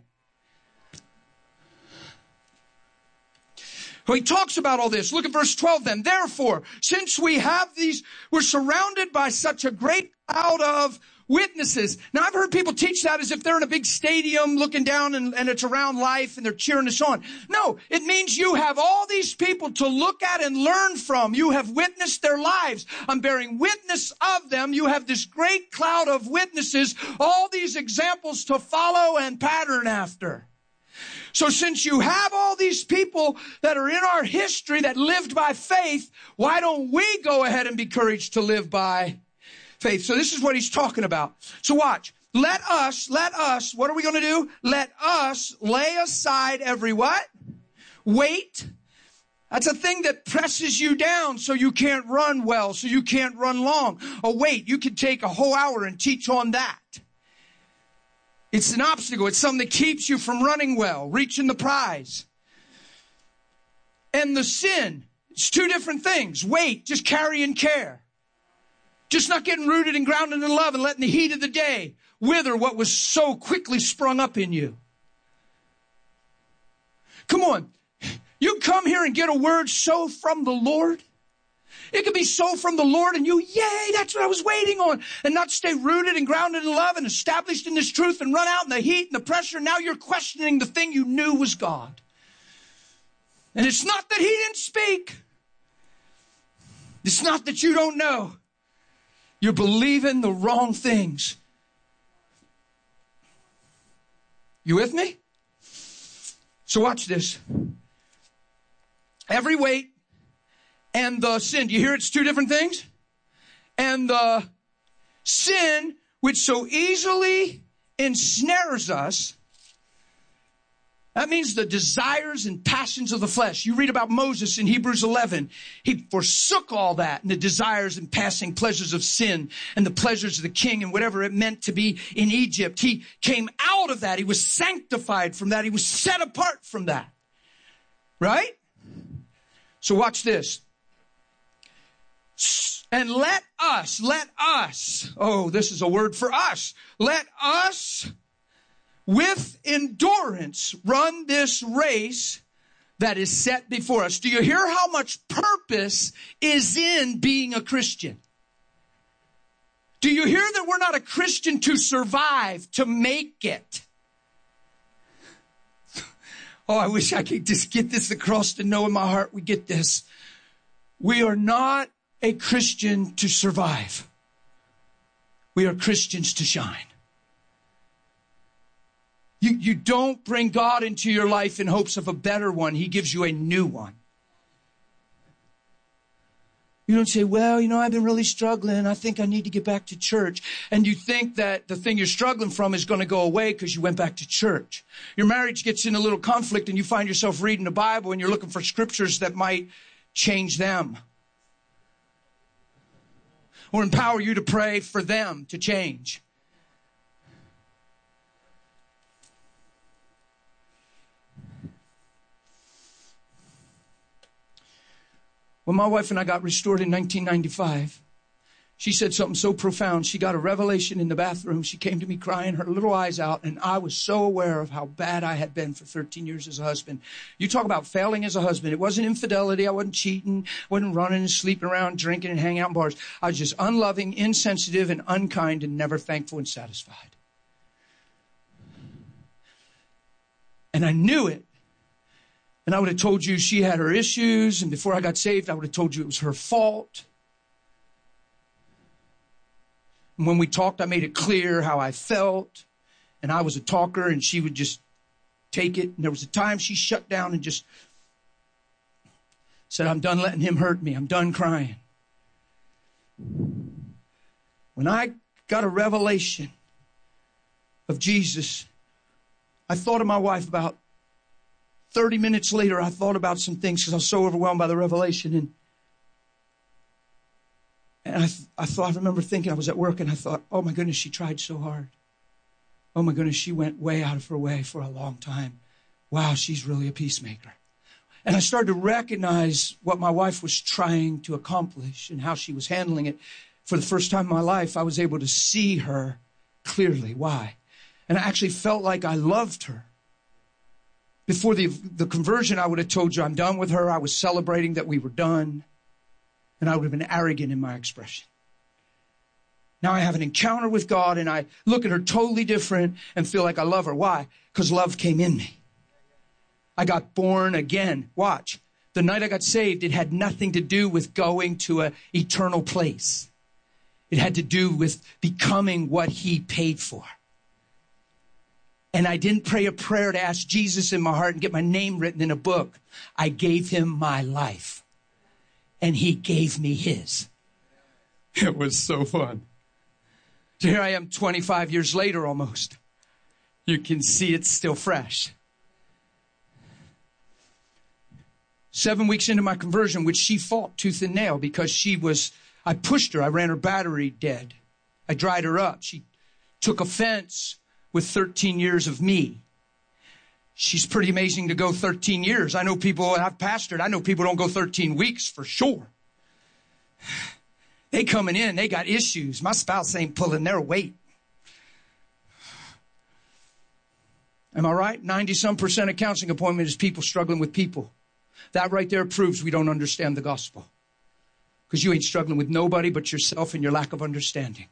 Well, he talks about all this. Look at verse 12 then. Therefore, since we have these, we're surrounded by such a great cloud of witnesses. Now, I've heard people teach that as if they're in a big stadium looking down and it's around life and they're cheering us on. No, it means you have all these people to look at and learn from. You have witnessed their lives. I'm bearing witness of them. You have this great cloud of witnesses, all these examples to follow and pattern after. So since you have all these people that are in our history that lived by faith, why don't we go ahead and be encouraged to live by faith? So this is what he's talking about. So watch. Let us, what are we going to do? Let us lay aside every what? Weight. That's a thing that presses you down so you can't run well, so you can't run long. A weight, you could take a whole hour and teach on that. It's an obstacle. It's something that keeps you from running well, reaching the prize. And the sin, it's two different things. Weight, just carrying care. Just not getting rooted and grounded in love and letting the heat of the day wither what was so quickly sprung up in you. Come on. You come here and get a word so from the Lord. It could be so from the Lord and you, yay, that's what I was waiting on. And not stay rooted and grounded in love and established in this truth and run out in the heat and the pressure. Now you're questioning the thing you knew was God. And it's not that he didn't speak. It's not that you don't know. You're believing the wrong things. You with me? So watch this. Every weight and the sin. Do you hear it's two different things? And the sin which so easily ensnares us. That means the desires and passions of the flesh. You read about Moses in Hebrews 11. He forsook all that and the desires and passing pleasures of sin and the pleasures of the king and whatever it meant to be in Egypt. He came out of that. He was sanctified from that. He was set apart from that. Right? So watch this. And let us, oh, this is a word for us. Let us with endurance run this race that is set before us. Do you hear how much purpose is in being a Christian? Do you hear that we're not a Christian to survive, to make it? Oh, I wish I could just get this across to know in my heart we get this. We are not a Christian to survive. We are Christians to shine. You don't bring God into your life in hopes of a better one. He gives you a new one. You don't say, well, I've been really struggling. I think I need to get back to church. And you think that the thing you're struggling from is going to go away because you went back to church. Your marriage gets in a little conflict and you find yourself reading the Bible and you're looking for scriptures that might change them. Or empower you to pray for them to change. When my wife and I got restored in 1995, She said something so profound. She got a revelation in the bathroom. She came to me crying, her little eyes out, and I was so aware of how bad I had been for 13 years as a husband. You talk about failing as a husband. It wasn't infidelity. I wasn't cheating, wasn't running and sleeping around, drinking and hanging out in bars. I was just unloving, insensitive, and unkind, and never thankful and satisfied. And I knew it. And I would have told you she had her issues, and before I got saved, I would have told you it was her fault. And when we talked, I made it clear how I felt. And I was a talker, and she would just take it. And there was a time she shut down and just said, I'm done letting him hurt me. I'm done crying. When I got a revelation of Jesus, I thought of my wife about 30 minutes later. I thought about some things because I was so overwhelmed by the revelation. And I remember thinking, I was at work and I thought, oh my goodness, she tried so hard. Oh my goodness, she went way out of her way for a long time. Wow, she's really a peacemaker. And I started to recognize what my wife was trying to accomplish and how she was handling it. For the first time in my life, I was able to see her clearly. Why? And I actually felt like I loved her. Before the conversion, I would have told you I'm done with her. I was celebrating that we were done. And I would have been arrogant in my expression. Now I have an encounter with God and I look at her totally different and feel like I love her. Why? Because love came in me. I got born again. Watch. The night I got saved, it had nothing to do with going to an eternal place. It had to do with becoming what he paid for. And I didn't pray a prayer to ask Jesus in my heart and get my name written in a book. I gave him my life. And he gave me his. It was so fun. So here I am 25 years later almost. You can see it's still fresh. 7 weeks into my conversion, which she fought tooth and nail because I pushed her. I ran her battery dead. I dried her up. She took offense with 13 years of me. She's pretty amazing to go 13 years. I know people, I've pastored, I know people don't go 13 weeks for sure. They coming in, they got issues. My spouse ain't pulling their weight. Am I right? 90-some% of counseling appointment is people struggling with people. That right there proves we don't understand the gospel. Because you ain't struggling with nobody but yourself and your lack of understanding.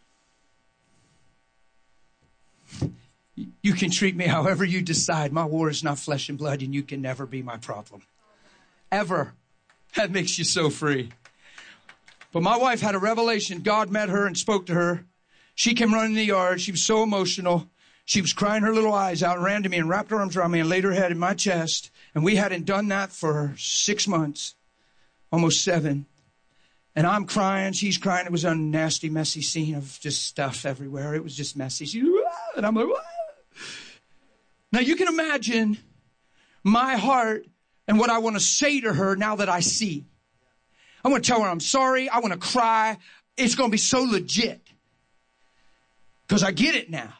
You can treat me however you decide. My war is not flesh and blood, and you can never be my problem. Ever. That makes you so free. But my wife had a revelation. God met her and spoke to her. She came running in the yard. She was so emotional. She was crying her little eyes out and ran to me and wrapped her arms around me and laid her head in my chest. And we hadn't done that for 6 months, almost 7. And I'm crying. She's crying. It was a nasty, messy scene of just stuff everywhere. It was just messy. And I'm like, what? Now you can imagine my heart and what I want to say to her now that I see. I want to tell her I'm sorry. I want to cry. It's going to be so legit. Because I get it now.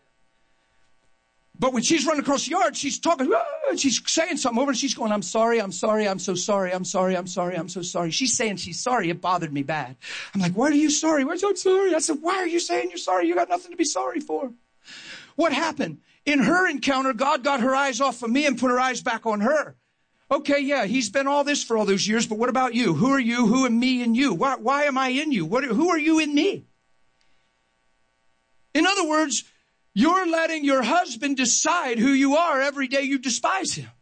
But when she's running across the yard, she's talking, and she's saying something over, and she's going, I'm sorry, I'm sorry, I'm so sorry, I'm sorry, I'm sorry, I'm so sorry. She's saying she's sorry. It bothered me bad. I'm like, why are you sorry? Why are you sorry? I said, why are you saying you're sorry? You got nothing to be sorry for. What happened? In her encounter, God got her eyes off of me and put her eyes back on her. Okay, yeah, he's been all this for all those years, but what about you? Who are you? Who am me in you? Why am I in you? Who are you in me? In other words, you're letting your husband decide who you are every day you despise him.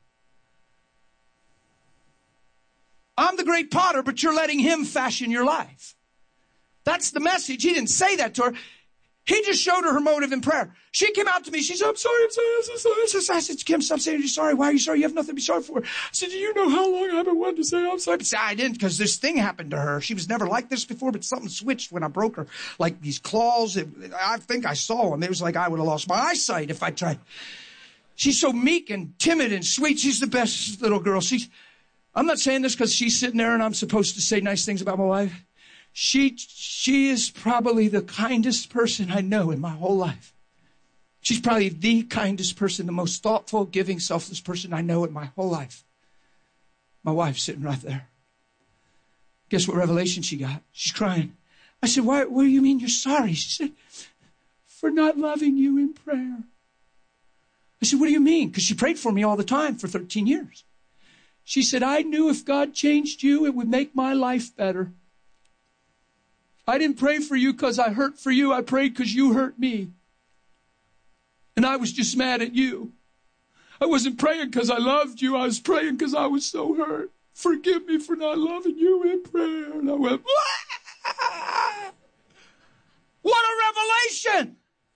I'm the great potter, but you're letting him fashion your life. That's the message. He didn't say that to her. He just showed her motive in prayer. She came out to me. She said, I'm sorry, I'm sorry. I said, Kim, stop saying you're sorry. Why are you sorry? You have nothing to be sorry for. I said, do you know how long I've been wanting to say I'm sorry? I didn't, because this thing happened to her. She was never like this before, but something switched when I broke her. Like these claws, I think I saw them. It was like I would have lost my eyesight if I tried. She's so meek and timid and sweet. She's the best little girl. I'm not saying this because she's sitting there and I'm supposed to say nice things about my wife. She is probably the kindest person I know in my whole life. She's probably the kindest person, the most thoughtful, giving, selfless person I know in my whole life. My wife's sitting right there. Guess what revelation she got? She's crying. I said, what do you mean you're sorry? She said, for not loving you in prayer. I said, what do you mean? Because she prayed for me all the time for 13 years. She said, I knew if God changed you, it would make my life better. I didn't pray for you because I hurt for you. I prayed because you hurt me. And I was just mad at you. I wasn't praying because I loved you. I was praying because I was so hurt. Forgive me for not loving you in prayer. And I went, ah! What a revelation!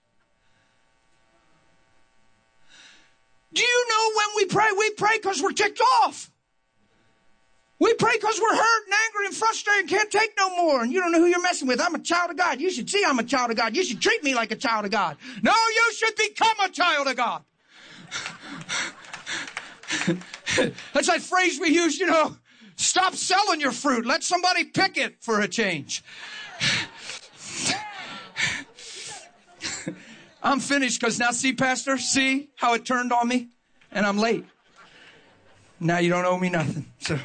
Do you know when we pray because we're ticked off. We pray because we're hurt and angry and frustrated and can't take no more. And you don't know who you're messing with. I'm a child of God. You should see I'm a child of God. You should treat me like a child of God. No, you should become a child of God. That's that phrase we use, stop selling your fruit. Let somebody pick it for a change. I'm finished because now, see, Pastor, see how it turned on me? And I'm late. Now you don't owe me nothing. So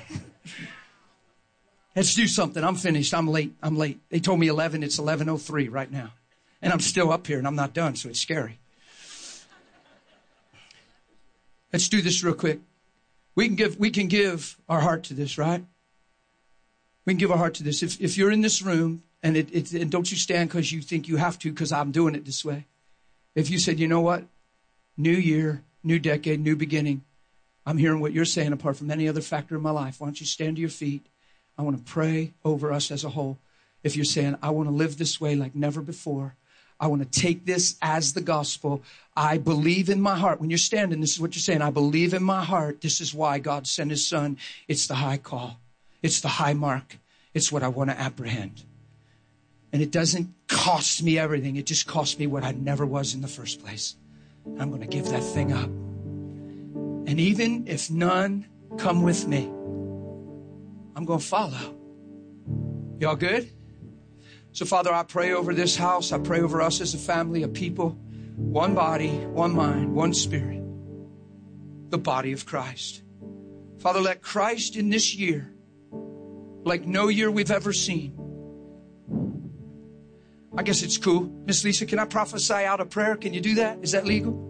let's do something. I'm finished. I'm late. They told me 11. It's 11:03 right now. And I'm still up here and I'm not done, so it's scary. Let's do this real quick. We can give our heart to this, right? We can give our heart to this. If you're in this room and and don't you stand because you think you have to because I'm doing it this way. If you said, you know what? New year, new decade, new beginning. I'm hearing what you're saying apart from any other factor in my life. Why don't you stand to your feet? I want to pray over us as a whole. If you're saying, I want to live this way like never before. I want to take this as the gospel. I believe in my heart. When you're standing, this is what you're saying. I believe in my heart. This is why God sent his son. It's the high call. It's the high mark. It's what I want to apprehend. And it doesn't cost me everything. It just cost me what I never was in the first place. I'm going to give that thing up. And even if none come with me, I'm going to follow. Y'all good? So, Father, I pray over this house. I pray over us as a family, a people, one body, one mind, one spirit, the body of Christ. Father, let Christ in this year, like no year we've ever seen. I guess it's cool. Miss Lisa, can I prophesy out of prayer? Can you do that? Is that legal?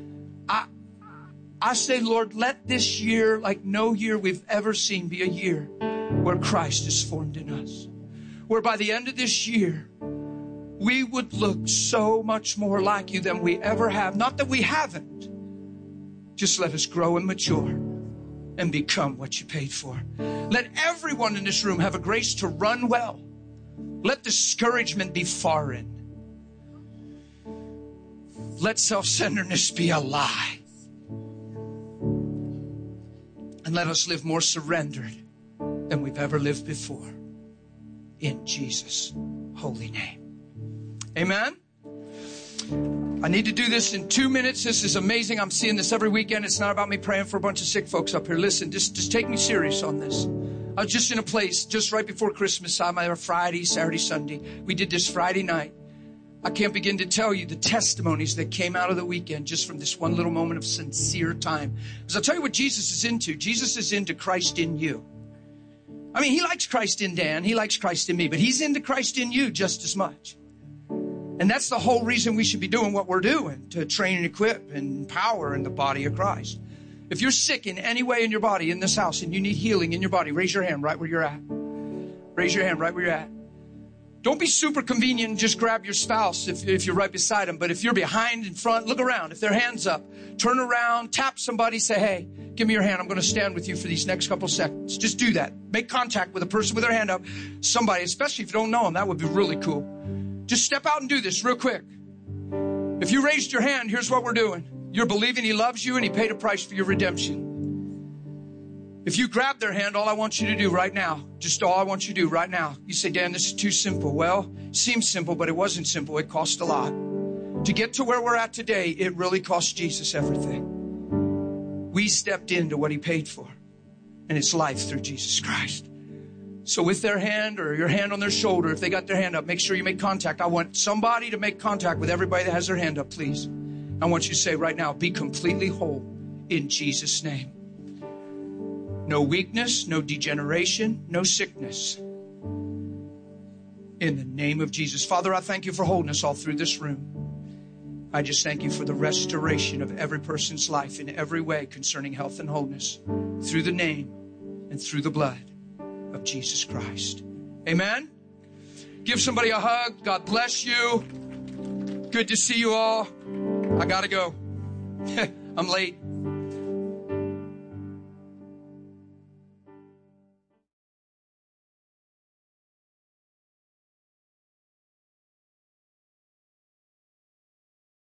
I say, Lord, let this year, like no year we've ever seen, be a year where Christ is formed in us. Where by the end of this year, we would look so much more like you than we ever have. Not that we haven't. Just let us grow and mature and become what you paid for. Let everyone in this room have a grace to run well. Let discouragement be foreign. Let self-centeredness be a lie. And let us live more surrendered than we've ever lived before. In Jesus' holy name. Amen. I need to do this in 2 minutes. This is amazing. I'm seeing this every weekend. It's not about me praying for a bunch of sick folks up here. Listen, just take me serious on this. I was just in a place just right before Christmas time, either Friday, Saturday, Sunday. We did this Friday night. I can't begin to tell you the testimonies that came out of the weekend just from this one little moment of sincere time. Because I'll tell you what Jesus is into. Jesus is into Christ in you. I mean, he likes Christ in Dan. He likes Christ in me. But he's into Christ in you just as much. And that's the whole reason we should be doing what we're doing, to train and equip and empower in the body of Christ. If you're sick in any way in your body in this house and you need healing in your body, raise your hand right where you're at. Raise your hand right where you're at. Don't be super convenient and just grab your spouse if you're right beside them. But if you're behind, in front, look around. If their hand's up, turn around, tap somebody, say, hey, give me your hand. I'm going to stand with you for these next couple seconds. Just do that. Make contact with a person with their hand up. Somebody, especially if you don't know them, that would be really cool. Just step out and do this real quick. If you raised your hand, here's what we're doing. You're believing he loves you and he paid a price for your redemption. If you grab their hand, all I want you to do right now, just all I want you to do right now, you say, Dan, this is too simple. Well, it seems simple, but it wasn't simple. It cost a lot. To get to where we're at today, it really cost Jesus everything. We stepped into what he paid for, and it's life through Jesus Christ. So with their hand or your hand on their shoulder, if they got their hand up, make sure you make contact. I want somebody to make contact with everybody that has their hand up, please. I want you to say right now, be completely whole in Jesus' name. No weakness, no degeneration, no sickness. In the name of Jesus. Father, I thank you for holding us all through this room. I just thank you for the restoration of every person's life in every way concerning health and wholeness through the name and through the blood of Jesus Christ. Amen. Give somebody a hug. God bless you. Good to see you all. I gotta go. I'm late.